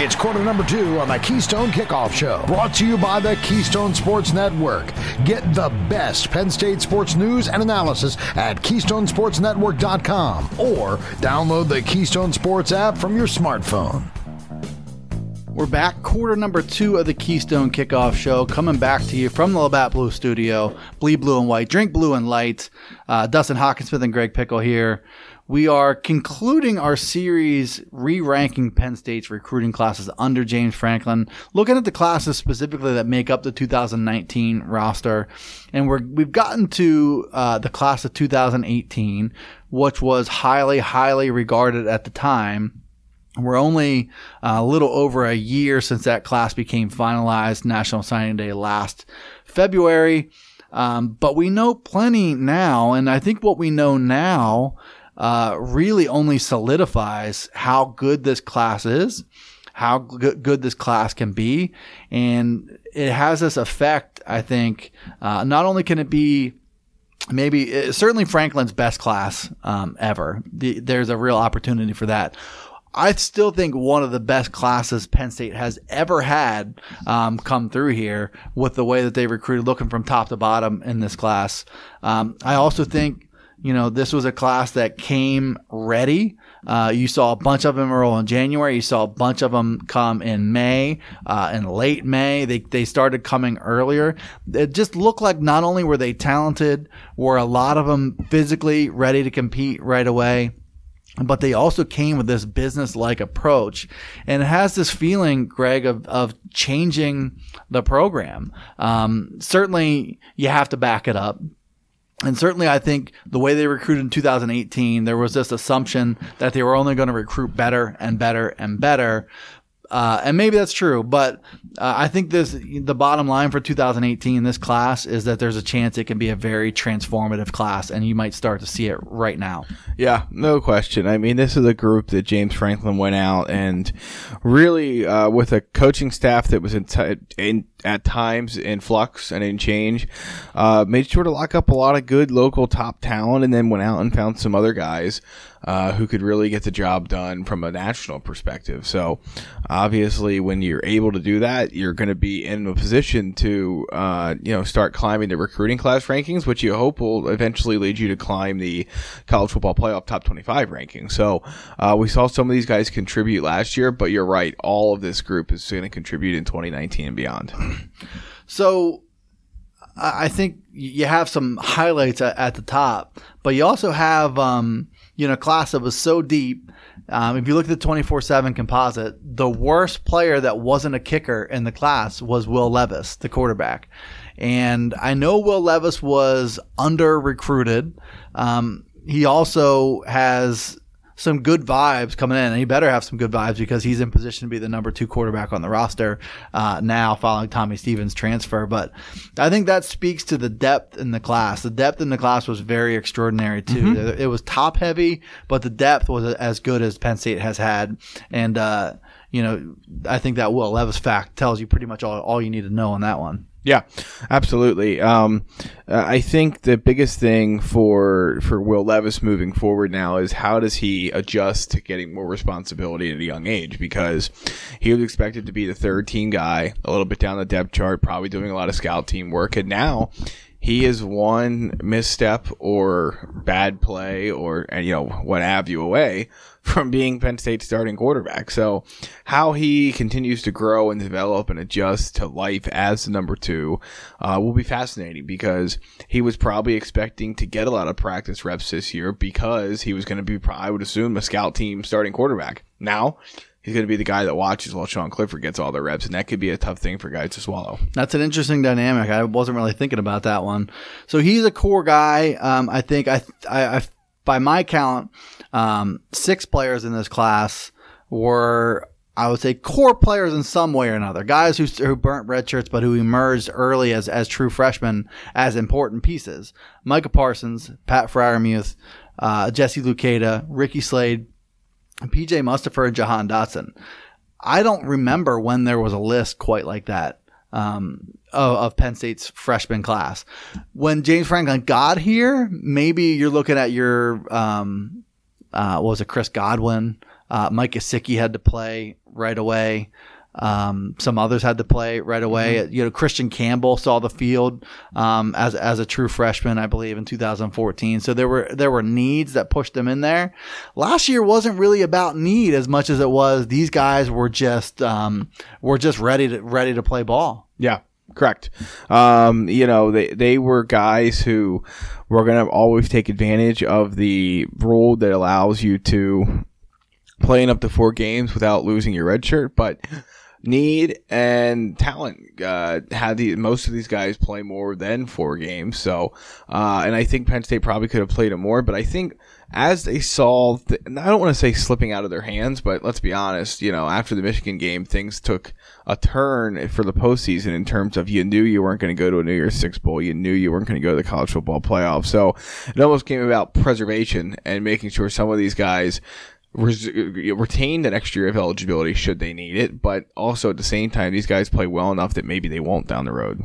It's quarter number 2 on the Keystone Kickoff Show, brought to you by the Keystone Sports Network. Get the best Penn State sports news and analysis at KeystoneSportsNetwork.com or download the Keystone Sports app from your smartphone. We're back, quarter number 2 of the Keystone Kickoff Show, coming back to you from the Labatt Blue Studio. Bleed blue and white, drink blue and light. Dustin Hawkinsmith and Greg Pickle here. We are concluding our series re-ranking Penn State's recruiting classes under James Franklin, looking at the classes specifically that make up the 2019 roster. And we've gotten to the class of 2018, which was highly, highly regarded at the time. We're only a little over a year since that class became finalized, National Signing Day last February. But we know plenty now, and I think what we know now really only solidifies how good this class is, how good this class can be. And it has this effect, I think. Not only can it be certainly Franklin's best class ever. There's a real opportunity for that. I still think one of the best classes Penn State has ever had come through here with the way that they recruited, looking from top to bottom in this class. I also think, this was a class that came ready. You saw a bunch of them enroll in January. You saw a bunch of them come in May, in late May. They started coming earlier. It just looked like not only were they talented, were a lot of them physically ready to compete right away, but they also came with this business-like approach. And it has this feeling, Greg, of changing the program. Certainly, you have to back it up. And certainly, I think the way they recruited in 2018, there was this assumption that they were only going to recruit better and better and better. And maybe that's true, but I think the bottom line for 2018, this class, is that there's a chance it can be a very transformative class, and you might start to see it right now. Yeah, no question. I mean, this is a group that James Franklin went out and really, with a coaching staff that was at times in flux and in change, made sure to lock up a lot of good local top talent, and then went out and found some other guys who could really get the job done from a national perspective. So obviously when you're able to do that, you're going to be in a position to, start climbing the recruiting class rankings, which you hope will eventually lead you to climb the college football playoff top 25 rankings. So we saw some of these guys contribute last year, but you're right. All of this group is going to contribute in 2019 and beyond. So I think you have some highlights at the top, but you also have, a class that was so deep. If you look at the 24/7 composite, the worst player that wasn't a kicker in the class was Will Levis, the quarterback. And I know Will Levis was under-recruited. He also has some good vibes coming in, and he better have some good vibes because he's in position to be the number 2 quarterback on the roster now following Tommy Stevens' transfer. But I think that speaks to the depth in the class. The depth in the class was very extraordinary too. Mm-hmm. It was top heavy, but the depth was as good as Penn State has had. And, I think that Will Levis fact tells you pretty much all you need to know on that one. Yeah, absolutely. I think the biggest thing for Will Levis moving forward now is how does he adjust to getting more responsibility at a young age, because he was expected to be the third team guy, a little bit down the depth chart, probably doing a lot of scout team work, and now he is one misstep or bad play or what have you away from being Penn State's starting quarterback. So how he continues to grow and develop and adjust to life as the number 2 will be fascinating, because he was probably expecting to get a lot of practice reps this year because he was going to be, I would assume, a scout team starting quarterback. Now he's going to be the guy that watches while Sean Clifford gets all the reps, and that could be a tough thing for guys to swallow. That's an interesting dynamic. I wasn't really thinking about that one. So he's a core guy. I think I by my count, 6 players in this class were, I would say, core players in some way or another. Guys who burnt red shirts but who emerged early as true freshmen as important pieces. Micah Parsons, Pat Freiermuth, Jesse Luketa, Ricky Slade, PJ Mustipher, and Jahan Dotson. I don't remember when there was a list quite like that of Penn State's freshman class. When James Franklin got here, maybe you're looking at your Chris Godwin. Mike Gesicki had to play right away. Some others had to play right away. Mm-hmm. Christian Campbell saw the field as a true freshman, I believe, in 2014. So there were needs that pushed them in there. Last year wasn't really about need as much as it was these guys were just ready to play ball. Yeah. Correct. They were guys who were going to always take advantage of the rule that allows you to play in up to 4 games without losing your red shirt, but need and talent had most of these guys play more than 4 games. So, and I think Penn State probably could have played it more, but I think as they saw, I don't want to say slipping out of their hands, but let's be honest, after the Michigan game, things took a turn for the postseason in terms of you knew you weren't going to go to a New Year's Six Bowl. You knew you weren't going to go to the college football playoff. So it almost came about preservation and making sure some of these guys retained an extra year of eligibility should they need it, but also at the same time, these guys play well enough that maybe they won't down the road.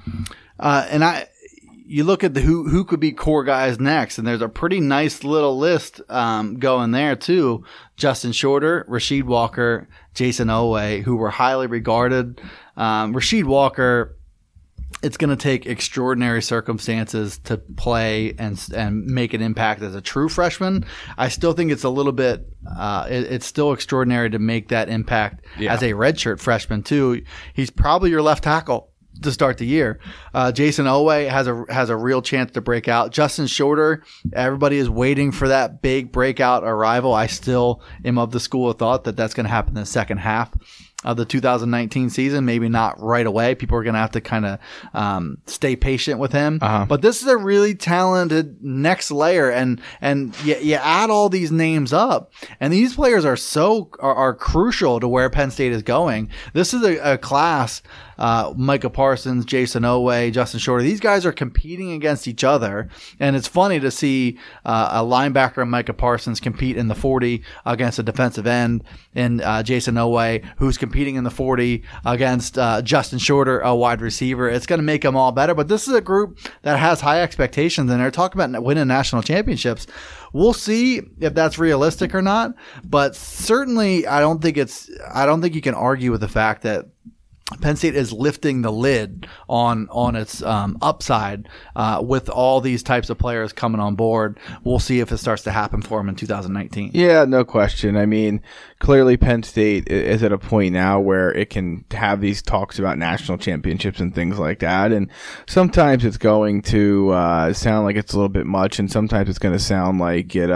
You look at who could be core guys next, and there's a pretty nice little list going there too. Justin Shorter, Rasheed Walker, Jason Oweh, who were highly regarded. Rasheed Walker, it's going to take extraordinary circumstances to play and make an impact as a true freshman. I still think it's a little bit it's still extraordinary to make that impact as a redshirt freshman too. He's probably your left tackle to start the year. Jason Oweh has a real chance to break out. Justin Shorter, everybody is waiting for that big breakout arrival. I still am of the school of thought that that's going to happen in the second half of the 2019 season, maybe not right away. People are going to have to kind of stay patient with him. But this is a really talented next layer, and you add all these names up, and these players are crucial to where Penn State is going. This is a class. Micah Parsons, Jason Oweh, Justin Shorter. These guys are competing against each other, and it's funny to see a linebacker, Micah Parsons, compete in the 40 against a defensive end, and Jason Oweh, who's competing in the 40 against Justin Shorter, a wide receiver. It's going to make them all better, but this is a group that has high expectations, and they're talking about winning national championships. We'll see if that's realistic or not, but certainly I don't think you can argue with the fact that Penn State is lifting the lid on its upside with all these types of players coming on board. We'll see if it starts to happen for them in 2019. Yeah, no question. I mean, clearly Penn State is at a point now where it can have these talks about national championships and things like that. And sometimes it's going to sound like it's a little bit much, and sometimes it's going to sound like it.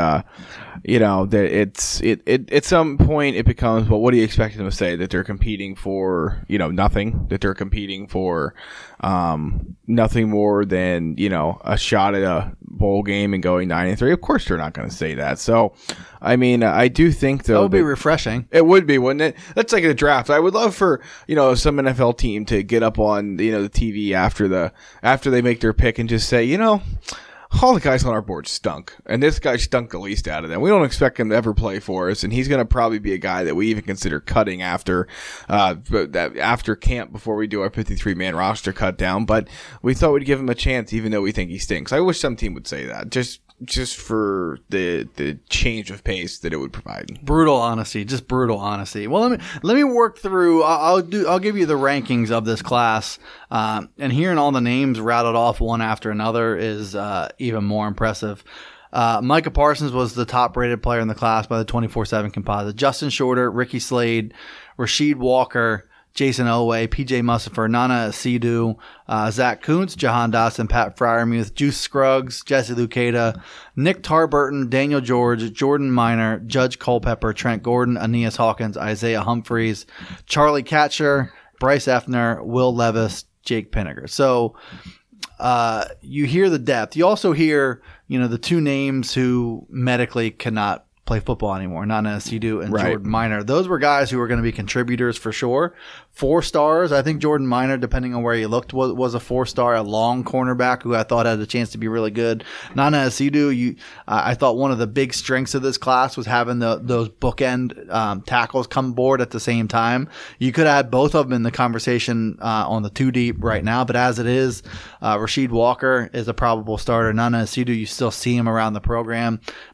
That at some point it becomes, well, what do you expect them to say? That they're competing for, nothing, that they're competing for, nothing more than, a shot at a bowl game and going 9-3. Of course they're not going to say that. So, I mean, I do think though that would be refreshing. It would be, wouldn't it? That's like a draft. I would love for, some NFL team to get up on, the TV after they make their pick and just say, all the guys on our board stunk, and this guy stunk the least out of them. We don't expect him to ever play for us, and he's going to probably be a guy that we even consider cutting after camp before we do our 53-man roster cut down. But we thought we'd give him a chance, even though we think he stinks. I wish some team would say that, just for the change of pace that it would provide. Brutal honesty, just brutal honesty. Well, let me work through. I'll give you the rankings of this class, and hearing all the names rattled off one after another is even more impressive. Micah Parsons was the top-rated player in the class by the 24/7 composite. Justin Shorter, Ricky Slade, Rasheed Walker, Jason Oweh, P.J. Musafir, Nana Sidhu, Zach Kuntz, Jahan Dotson, Pat Fryermuth, Juice Scruggs, Jesse Luketa, Nick Tarburton, Daniel George, Jordan Minor, Judge Culpepper, Trent Gordon, Aeneas Hawkins, Isaiah Humphreys, Charlie Katcher, Bryce Effner, Will Levis, Jake Pinniger. So you hear the depth. You also hear, the two names who medically cannot play football anymore, Nana Sidhu and right. Jordan Minor. Those were guys who were going to be contributors for sure. 4 stars. I think Jordan Minor, depending on where you looked, was a 4-star, a long cornerback who I thought had a chance to be really good. Nana Sidhu, I thought one of the big strengths of this class was having those bookend tackles come aboard at the same time. You could add both of them in the conversation on the 2 deep right now, but as it is, Rasheed Walker is a probable starter. Nana Sidhu, you still see him around the program.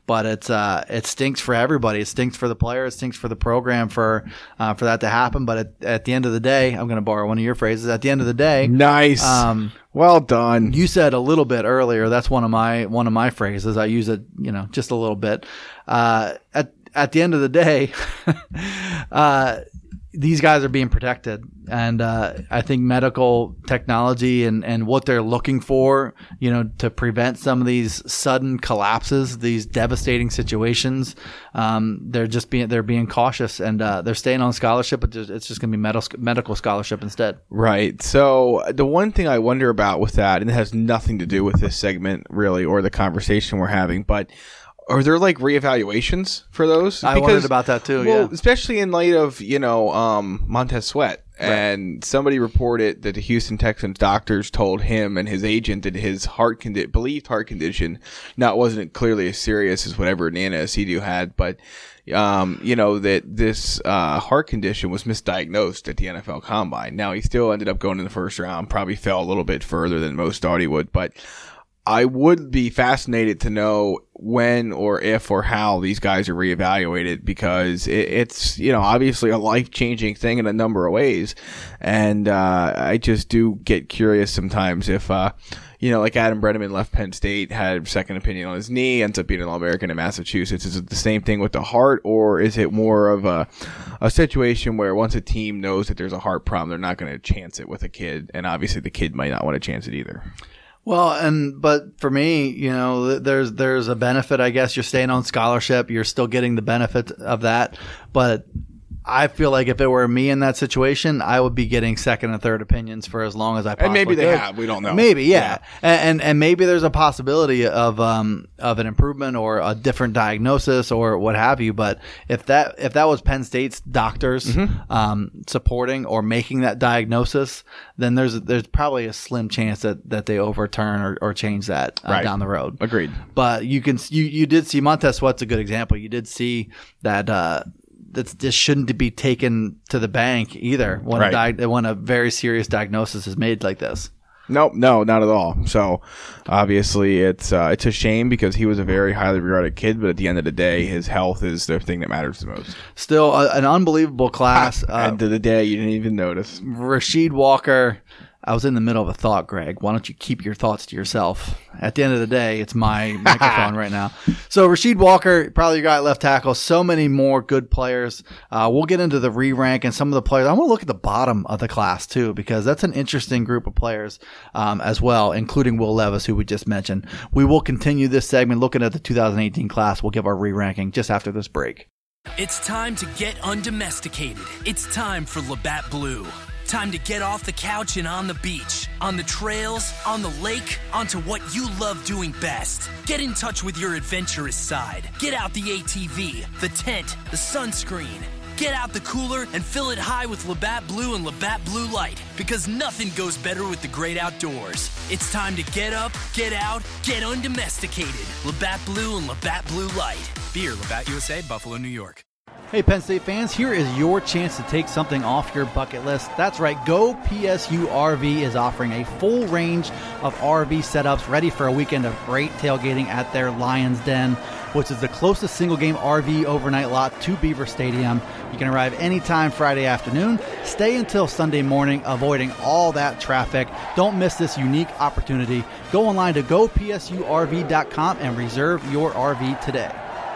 but it stinks for everybody. It stinks for the player. It stinks for the program for that to happen. But at the end of the day, I'm going to borrow one of your phrases. At the end of the day, nice. Well done. You said a little bit earlier. That's one of my phrases. I use it, just a little bit. At the end of the day, these guys are being protected, and I think medical technology and what they're looking for, to prevent some of these sudden collapses, these devastating situations, they're being cautious, and they're staying on scholarship, but it's just going to be medical scholarship instead. Right. So the one thing I wonder about with that, and it has nothing to do with this segment really, or the conversation we're having, but are there like reevaluations for those? I wondered about that too. Well, yeah, especially in light of Montez Sweat, and somebody reported that the Houston Texans doctors told him and his agent that his believed heart condition wasn't clearly as serious as whatever Nana Asidu had, but that this heart condition was misdiagnosed at the NFL Combine. Now he still ended up going in the first round, probably fell a little bit further than most thought he would, but I would be fascinated to know when or if or how these guys are reevaluated, because it's obviously a life-changing thing in a number of ways. And I just do get curious sometimes if, like Adam Brenneman left Penn State, had a second opinion on his knee, ends up being an All-American in Massachusetts. Is it the same thing with the heart, or is it more of a situation where once a team knows that there's a heart problem, they're not going to chance it with a kid, and obviously the kid might not want to chance it either? Well, but for me, there's a benefit. I guess you're staying on scholarship. You're still getting the benefit of that. But I feel like if it were me in that situation, I would be getting second and third opinions for as long as I possibly could. And maybe they could. have. We don't know. Maybe, yeah. And maybe there's a possibility of an improvement or a different diagnosis or what have you. But if that was Penn State's doctors supporting or making that diagnosis, then there's probably a slim chance that they overturn or change that down the road. Agreed. But you did see Montez Sweat's a good example. You did see that. This shouldn't be taken to the bank either when a very serious diagnosis is made like this. Nope, no, not at all. So obviously it's a shame because he was a very highly regarded kid, but at the end of the day, his health is the thing that matters the most. Still an unbelievable class. End of the day, you didn't even notice. Rasheed Walker. I was in the middle of a thought, Greg. Why don't you keep your thoughts to yourself? At the end of the day, it's my microphone right now. So Rasheed Walker, probably your guy at left tackle. So many more good players. We'll get into the re-rank and some of the players. I want to look at the bottom of the class too, because that's an interesting group of players as well, including Will Levis, who we just mentioned. We will continue this segment looking at the 2018 class. We'll give our re-ranking just after this break. It's time to get undomesticated. It's time for Labatt Blue. Time to get off the couch and on the beach, on the trails, on the lake, onto what you love doing best. Get in touch with your adventurous side. Get out the ATV, the tent, the sunscreen. Get out the cooler and fill it high with Labatt Blue and Labatt Blue Light, because nothing goes better with the great outdoors. It's time to get up, get out, get undomesticated. Labatt Blue and Labatt Blue Light. Beer, Labatt USA, Buffalo, New York. Hey, Penn State fans, here is your chance to take something off your bucket list. That's right, Go PSU RV is offering a full range of RV setups ready for a weekend of great tailgating at their Lions Den, which is the closest single-game RV overnight lot to Beaver Stadium. You can arrive anytime Friday afternoon, stay until Sunday morning, avoiding all that traffic. Don't miss this unique opportunity. Go online to gopsurv.com and reserve your RV today.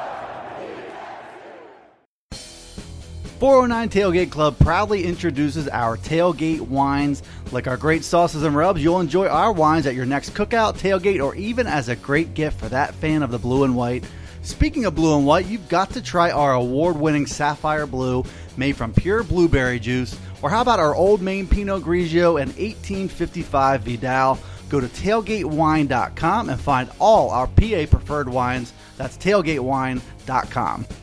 409 Tailgate Club proudly introduces our tailgate wines. Like our great sauces and rubs, you'll enjoy our wines at your next cookout, tailgate, or even as a great gift for that fan of the blue and white. Speaking of blue and white, you've got to try our award-winning Sapphire Blue made from pure blueberry juice. Or how about our Old Main Pinot Grigio and 1855 Vidal? Go to tailgatewine.com and find all our PA preferred wines. That's tailgatewine.com.